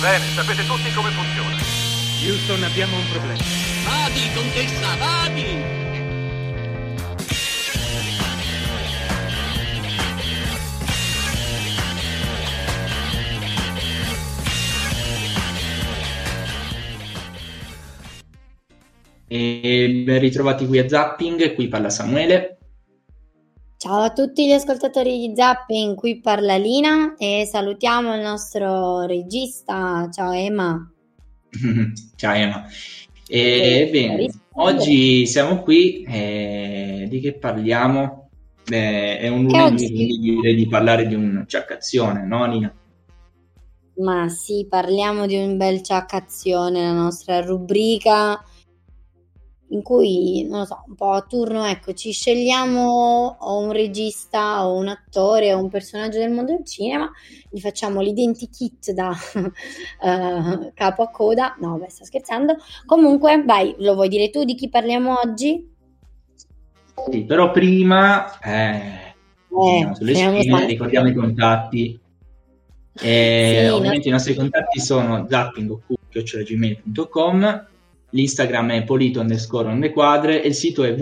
Bene, sapete tutti come funziona. Houston, abbiamo un problema. Vadi, contessa, vadi! E ben ritrovati qui a Zapping, qui parla Samuele. Ciao a tutti gli ascoltatori di Zapping, qui parla Lina e salutiamo il nostro regista. Ciao Emma. Ciao Emma. Bene, oggi siamo qui, di che parliamo? È un lunedì, quindi direi di parlare di un ciaccazione, no Lina? Ma sì, parliamo di un bel ciaccazione, la nostra rubrica in cui, non lo so, un po' a turno, ecco, ci scegliamo o un regista o un attore o un personaggio del mondo del cinema, gli facciamo l'identikit da capo a coda. No, beh, sto scherzando. Comunque, vai, lo vuoi dire tu di chi parliamo oggi? Sì, però prima sulle spine, ricordiamo i contatti. Sì, ovviamente i nostri contatti sono zapping@gmail.com, l'Instagram è polito_ondequadre e il sito è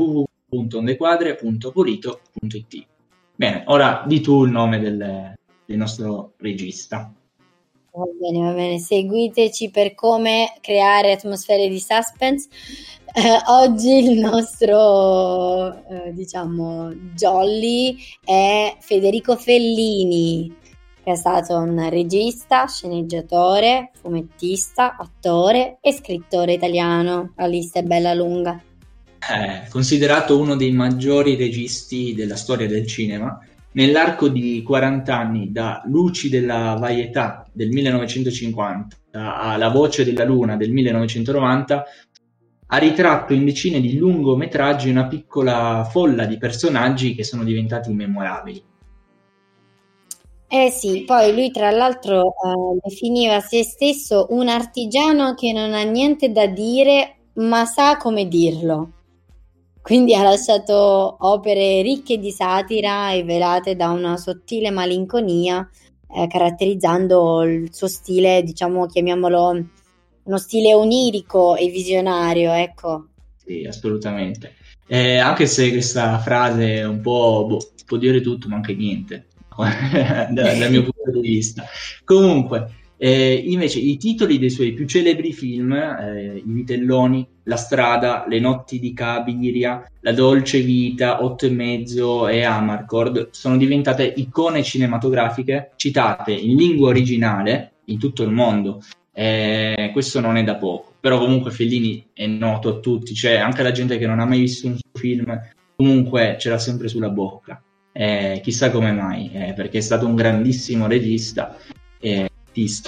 www.ondequadre.polito.it. Bene, ora di tu il nome del nostro regista. Va bene, seguiteci per come creare atmosfere di suspense. Oggi il nostro, diciamo, jolly è Federico Fellini, che è stato un regista, sceneggiatore, fumettista, attore e scrittore italiano. La lista è bella lunga. Considerato uno dei maggiori registi della storia del cinema, nell'arco di 40 anni, da Luci della Vaietà del 1950 a La voce della luna del 1990, ha ritratto in decine di lungometraggi una piccola folla di personaggi che sono diventati memorabili. Sì, poi lui tra l'altro definiva se stesso un artigiano che non ha niente da dire, ma sa come dirlo. Quindi ha lasciato opere ricche di satira e velate da una sottile malinconia, caratterizzando il suo stile, diciamo, chiamiamolo uno stile onirico e visionario, ecco. Sì, assolutamente. Anche se questa frase è un po', può dire tutto, ma anche niente, dal mio punto di vista. Comunque, invece i titoli dei suoi più celebri film, I Vitelloni, La strada, Le notti di Cabiria, La dolce vita, 8 e mezzo e Amarcord, sono diventate icone cinematografiche citate in lingua originale in tutto il mondo. Questo non è da poco, però comunque Fellini è noto a tutti, cioè anche la gente che non ha mai visto un suo film comunque ce l'ha sempre sulla bocca. Chissà come mai, perché è stato un grandissimo regista e artista.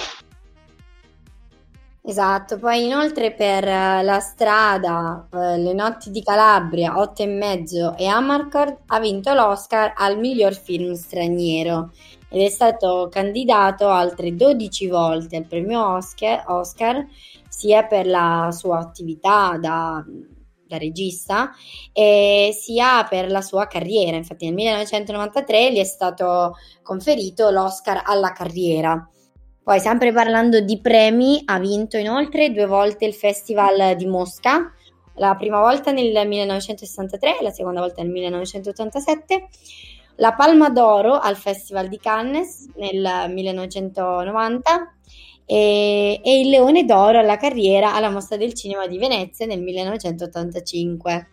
Esatto, poi inoltre per La strada, Le notti di Calabria, 8 e mezzo e Amarcord ha vinto l'Oscar al miglior film straniero ed è stato candidato altre 12 volte al premio Oscar, sia per la sua attività da regista e sia per la sua carriera. Infatti nel 1993 gli è stato conferito l'Oscar alla carriera. Poi, sempre parlando di premi, ha vinto inoltre 2 volte il Festival di Mosca, la prima volta nel 1963 e la seconda volta nel 1987, la Palma d'Oro al Festival di Cannes nel 1990 e il Leone d'Oro alla carriera alla Mostra del Cinema di Venezia nel 1985.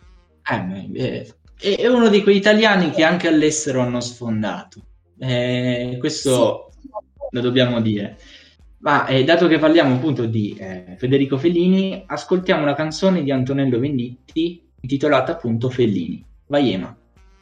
È uno di quei italiani che anche all'estero hanno sfondato. Questo sì, lo dobbiamo dire. Ma dato che parliamo appunto di Federico Fellini, ascoltiamo una canzone di Antonello Venditti intitolata appunto Fellini. Vai Ema.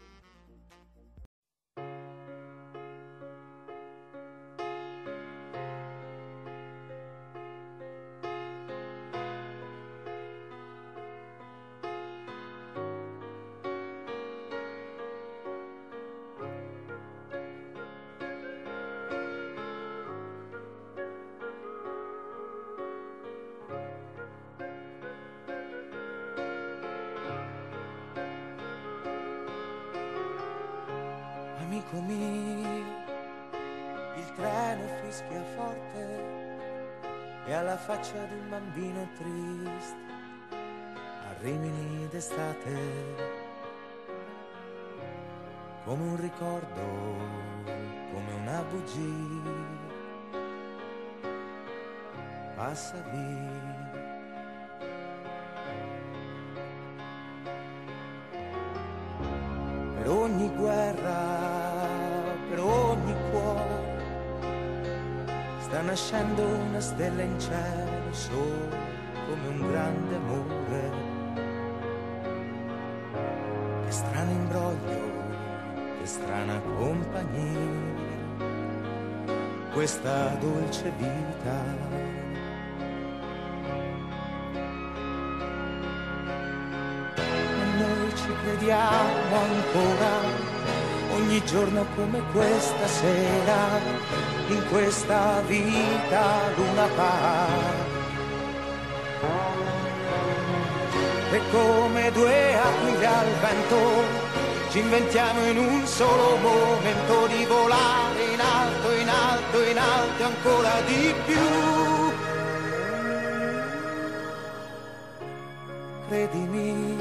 Amico mio, il treno fischia forte, e alla faccia di un bambino triste a Rimini d'estate, come un ricordo, come una bugia, passa via. Per ogni guerra, per ogni cuore, sta nascendo una stella in cielo, solo come un grande amore. Che strano imbroglio, che strana compagnia, questa dolce vita. Ci crediamo ancora, ogni giorno come questa sera, in questa vita luna par. E come due aquile al vento, ci inventiamo in un solo momento di volare in alto, in alto, in alto e ancora di più. Credimi,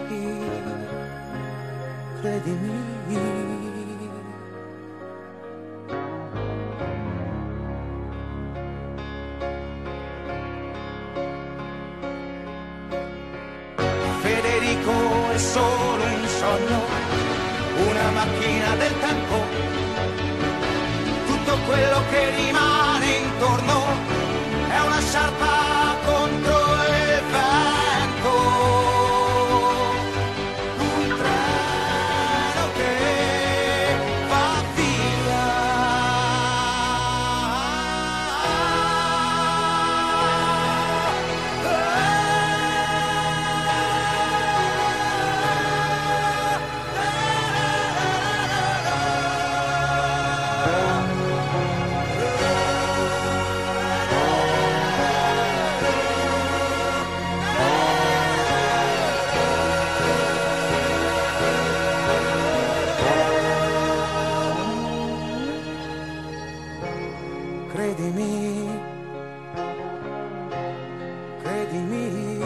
credimi. Federico è solo un sogno, una macchina del tempo, tutto quello che rimane intorno è una sciarpa contro il vento. Credimi, credimi.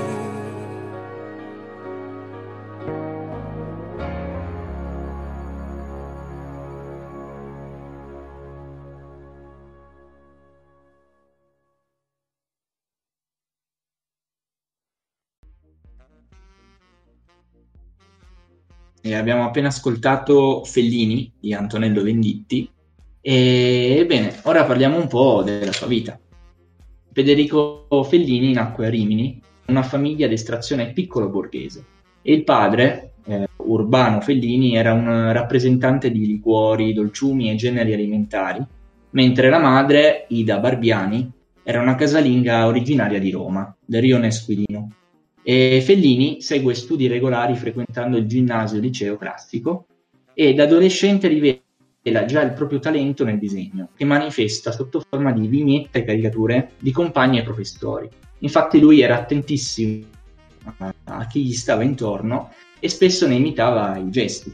E abbiamo appena ascoltato Fellini di Antonello Venditti. E bene, ora parliamo un po' della sua vita. Federico Fellini nacque a Rimini, una famiglia di estrazione piccolo borghese, e il padre, Urbano Fellini, era un rappresentante di liquori, dolciumi e generi alimentari, mentre la madre, Ida Barbiani, era una casalinga originaria di Roma, del Rione Esquilino. E Fellini segue studi regolari frequentando il ginnasio liceo classico e da adolescente rivela già il proprio talento nel disegno, che manifesta sotto forma di vignette e caricature di compagni e professori. Infatti lui era attentissimo a chi gli stava intorno e spesso ne imitava i gesti.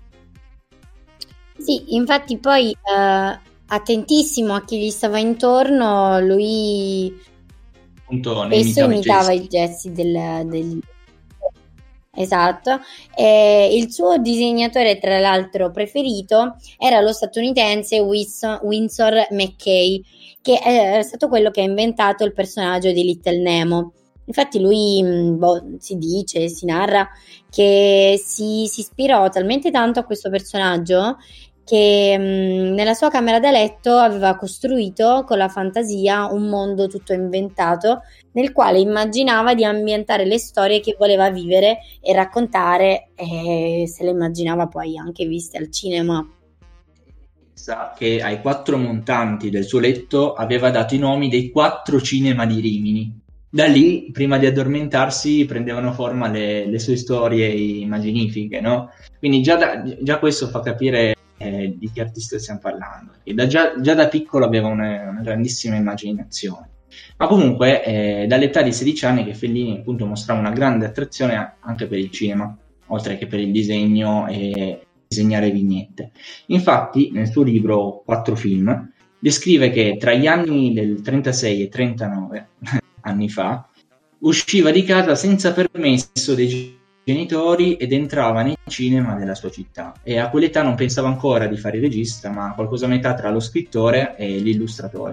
Sì, infatti poi attentissimo a chi gli stava intorno, lui Appunto, ne spesso imitava i i gesti del... Esatto, e il suo disegnatore tra l'altro preferito era lo statunitense Winsor McCay, che è stato quello che ha inventato il personaggio di Little Nemo. Infatti lui si dice, si narra che si ispirò talmente tanto a questo personaggio che nella sua camera da letto aveva costruito con la fantasia un mondo tutto inventato nel quale immaginava di ambientare le storie che voleva vivere e raccontare, e se le immaginava poi anche viste al cinema. Sa che ai 4 montanti del suo letto aveva dato i nomi dei 4 cinema di Rimini. Da lì, prima di addormentarsi, prendevano forma le sue storie immaginifiche, no? Quindi già questo fa capire di che artista stiamo parlando. E già da piccolo aveva una grandissima immaginazione. Ma comunque, dall'età di 16 anni che Fellini appunto mostrava una grande attrazione anche per il cinema, oltre che per il disegno e disegnare vignette. Infatti, nel suo libro 4 film, descrive che tra gli anni del 36 e 39 anni fa usciva di casa senza permesso dei genitori ed entrava nei cinema della sua città, e a quell'età non pensava ancora di fare il regista, ma qualcosa a metà tra lo scrittore e l'illustratore.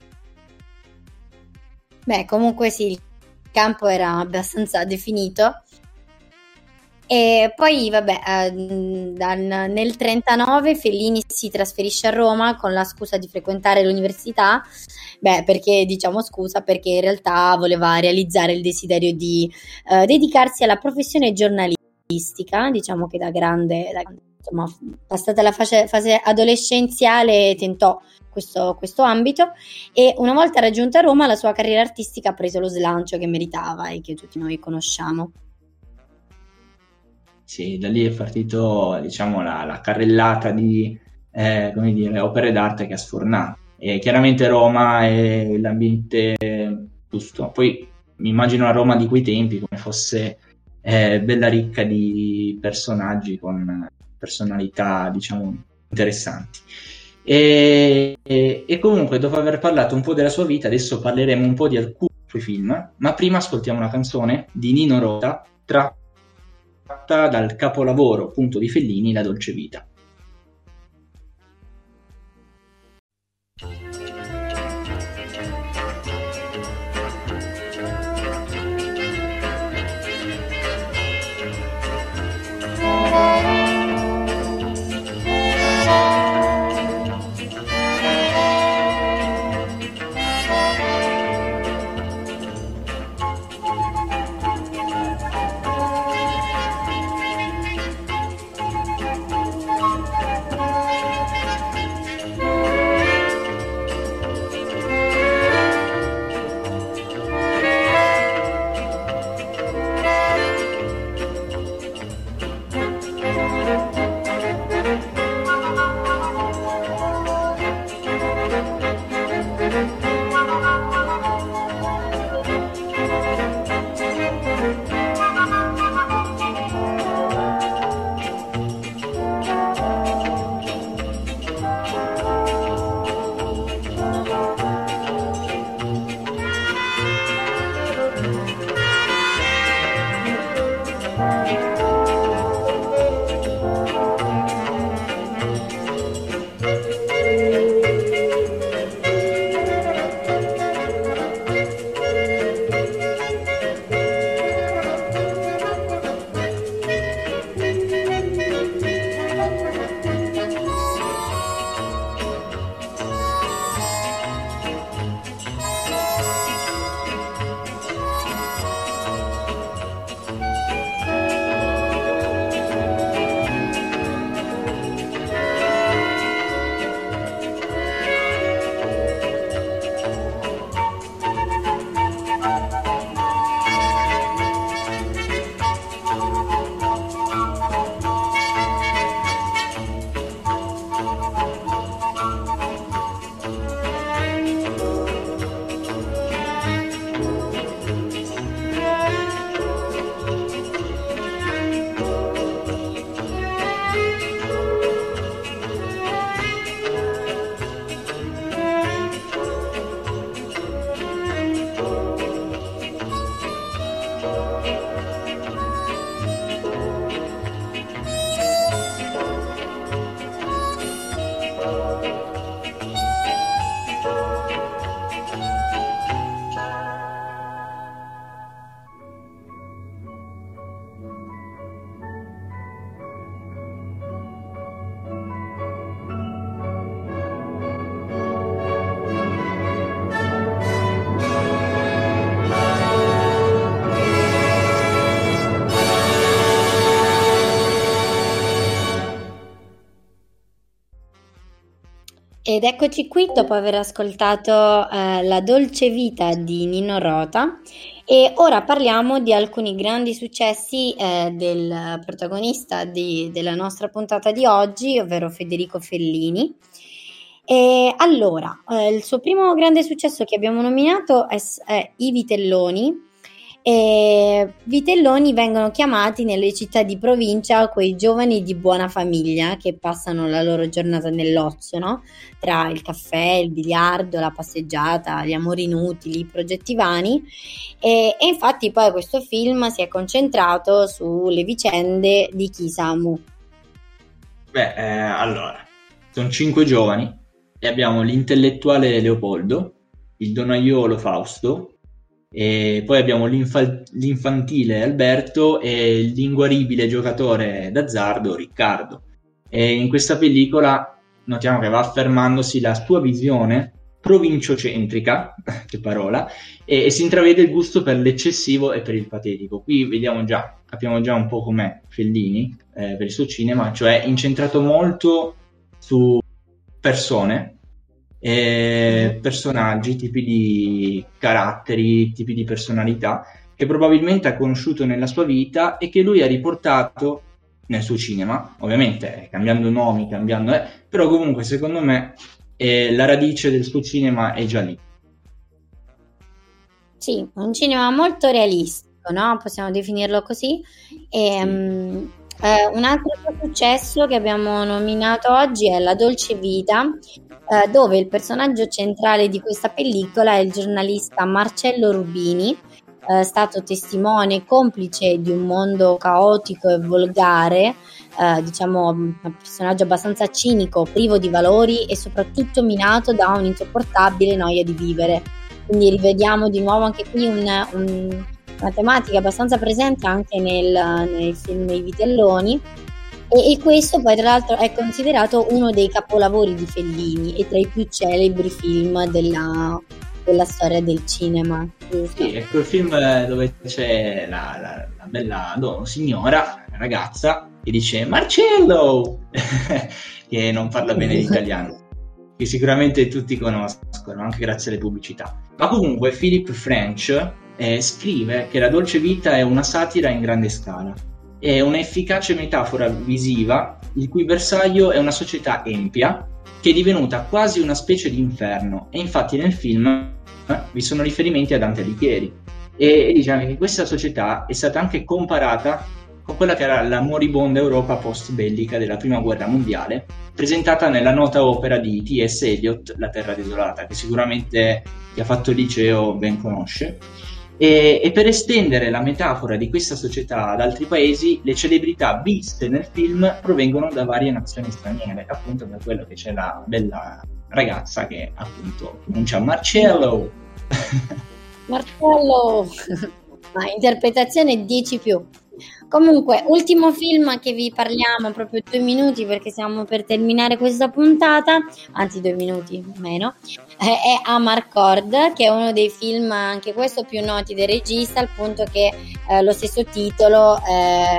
Beh, comunque sì, il campo era abbastanza definito. E poi, vabbè, nel 39 Fellini si trasferisce a Roma con la scusa di frequentare l'università. Beh, perché diciamo scusa? Perché in realtà voleva realizzare il desiderio di dedicarsi alla professione giornalistica. Diciamo che da grande, insomma, passata la fase adolescenziale, tentò questo ambito, e una volta raggiunta Roma la sua carriera artistica ha preso lo slancio che meritava e che tutti noi conosciamo. Sì, da lì è partito, diciamo, la carrellata di come dire, opere d'arte che ha sfornato. E chiaramente Roma è l'ambiente giusto. Poi mi immagino la Roma di quei tempi come fosse bella ricca di personaggi con personalità, diciamo, interessanti. E comunque, dopo aver parlato un po' della sua vita, adesso parleremo un po' di alcuni suoi film, ma prima ascoltiamo una canzone di Nino Rota tratta dal capolavoro appunto di Fellini, La dolce vita. Ed eccoci qui dopo aver ascoltato La dolce vita di Nino Rota, e ora parliamo di alcuni grandi successi del protagonista della nostra puntata di oggi, ovvero Federico Fellini. E allora, il suo primo grande successo che abbiamo nominato è I Vitelloni, E vitelloni vengono chiamati nelle città di provincia quei giovani di buona famiglia che passano la loro giornata nell'ozio, no? Tra il caffè, il biliardo, la passeggiata, gli amori inutili, i progetti vani. E infatti poi questo film si è concentrato sulle vicende di Kisamu. Allora, sono 5 giovani e abbiamo l'intellettuale Leopoldo, il donaiolo Fausto, e poi abbiamo l'infantile Alberto e l'inguaribile giocatore d'azzardo Riccardo. E in questa pellicola notiamo che va affermandosi la sua visione provinciocentrica, che parola, e si intravede il gusto per l'eccessivo e per il patetico. Qui capiamo già un po' com'è Fellini per il suo cinema, cioè incentrato molto su persone, personaggi, tipi di caratteri, tipi di personalità che probabilmente ha conosciuto nella sua vita e che lui ha riportato nel suo cinema, ovviamente cambiando nomi, però comunque secondo me la radice del suo cinema è già lì. Sì, un cinema molto realistico, no? Possiamo definirlo così. Un altro successo che abbiamo nominato oggi è La dolce vita, dove il personaggio centrale di questa pellicola è il giornalista Marcello Rubini, stato testimone e complice di un mondo caotico e volgare, diciamo un personaggio abbastanza cinico, privo di valori e soprattutto minato da un'insopportabile noia di vivere. Quindi rivediamo di nuovo anche qui una tematica abbastanza presente anche nel film I Vitelloni, e questo poi tra l'altro è considerato uno dei capolavori di Fellini e tra i più celebri film della storia del cinema. Sì, è quel film dove c'è la bella signora, ragazza, che dice Marcello, che non parla bene l'italiano, che sicuramente tutti conoscono, anche grazie alle pubblicità. Ma comunque Philip French scrive che La dolce vita è una satira in grande scala, è un'efficace metafora visiva il cui bersaglio è una società empia che è divenuta quasi una specie di inferno, e infatti nel film vi sono riferimenti a Dante Alighieri e diciamo che questa società è stata anche comparata con quella che era la moribonda Europa post-bellica della Prima Guerra Mondiale, presentata nella nota opera di T.S. Eliot, La Terra Desolata, che sicuramente chi ha fatto il liceo ben conosce. E per estendere la metafora di questa società ad altri paesi, le celebrità viste nel film provengono da varie nazioni straniere, appunto da quello che c'è la bella ragazza che appunto pronuncia Marcello. Marcello, ma interpretazione 10+. Comunque, ultimo film che vi parliamo, proprio 2 minuti perché stiamo per terminare questa puntata, anzi 2 minuti meno, è Amarcord, che è uno dei film, anche questo, più noti del regista, al punto che lo stesso titolo è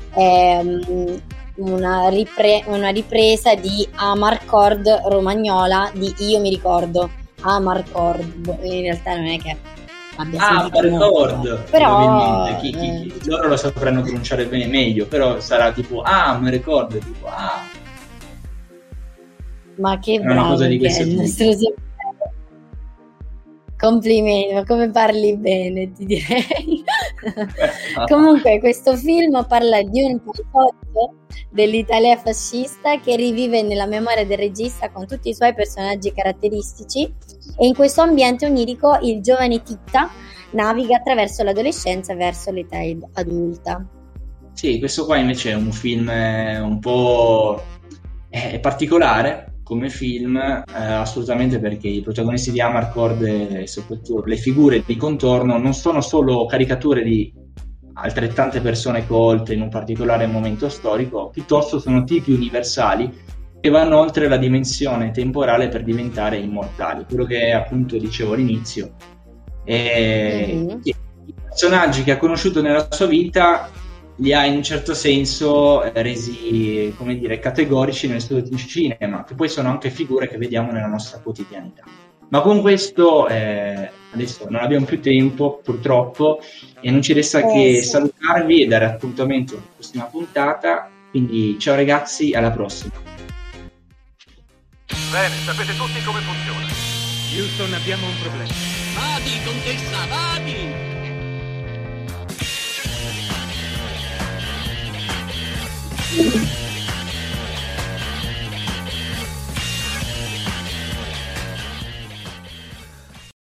una ripresa di Amarcord romagnola di Io mi ricordo. Amarcord, in realtà non è che Amarcord, però loro lo sapranno pronunciare bene meglio, però sarà tipo Amarcord, tipo ma che bravo che è il nostro complimenti, ma come parli bene, ti direi. Comunque questo film parla di un poliziotto dell'Italia fascista che rivive nella memoria del regista con tutti i suoi personaggi caratteristici, e in questo ambiente onirico il giovane Titta naviga attraverso l'adolescenza verso l'età adulta. Sì, questo qua invece è un film un po' particolare come film, assolutamente, perché i protagonisti di Amarcord e soprattutto le figure di contorno non sono solo caricature di altrettante persone colte in un particolare momento storico, piuttosto sono tipi universali che vanno oltre la dimensione temporale per diventare immortali, quello che appunto dicevo all'inizio. I personaggi che ha conosciuto nella sua vita li ha in un certo senso resi, come dire, categorici nel suo cinema, che poi sono anche figure che vediamo nella nostra quotidianità. Ma con questo adesso non abbiamo più tempo, purtroppo, e non ci resta che salutarvi e dare appuntamento alla prossima puntata. Quindi ciao ragazzi, alla prossima. Bene, sapete tutti come funziona. Houston, abbiamo un problema. Vadi, contessa, vadi! Ciao.